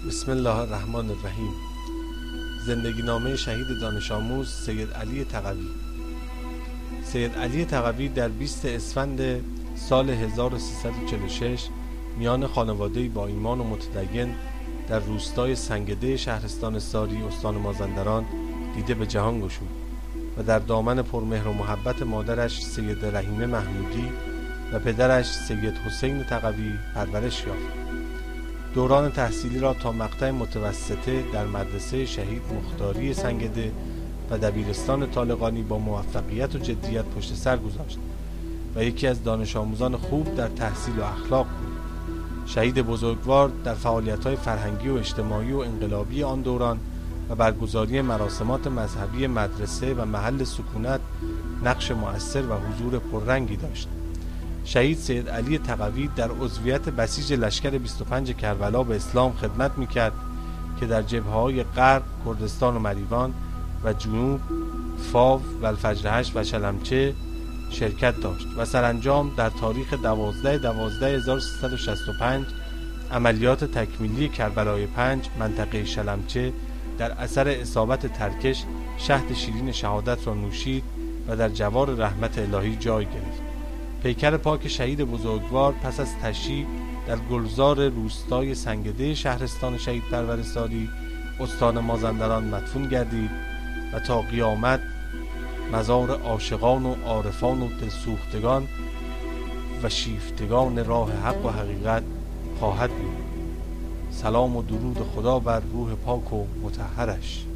بسم الله الرحمن الرحیم. زندگی نامه شهید دانش آموز سید علی تقوی. سید علی تقوی در 20 اسفند سال 1346 میان خانواده‌ای با ایمان و متدین در روستای سنگده شهرستان ساری استان مازندران دیده به جهان گشود و در دامن پرمهر و محبت مادرش سید رحیمه محمودی و پدرش سید حسین تقوی پرورش یافت. دوران تحصیلی را تا مقطع متوسطه در مدرسه شهید مختاری سنگده و دبیرستان طالقانی با موفقیت و جدیت پشت سر گذاشت و یکی از دانش آموزان خوب در تحصیل و اخلاق بود. شهید بزرگوار در فعالیت‌های فرهنگی و اجتماعی و انقلابی آن دوران و برگزاری مراسمات مذهبی مدرسه و محل سکونت نقش مؤثر و حضور پررنگی داشت. شهید سید علی تقوی در عضویت بسیج لشکر 25 کربلا به اسلام خدمت می‌کرد که در جبهه‌های غرب کردستان و مریوان و جنوب فاو و الفجر 8 و شلمچه شرکت داشت و سرانجام در تاریخ 12/12/1365 عملیات تکمیلی کربلای 5 منطقه شلمچه در اثر اصابت ترکش شهد شیرین شهادت را نوشید و در جوار رحمت الهی جای گرفت. پیکر پاک شهید بزرگوار پس از تشییع در گلزار روستای سنگده شهرستان شهید پرور ساری استان مازندران مدفون گردید و تا قیامت مزار عاشقان و عارفان و دلسوختگان و شیفتگان راه حق و حقیقت خواهد بود. سلام و درود خدا بر روح پاک و مطهرش.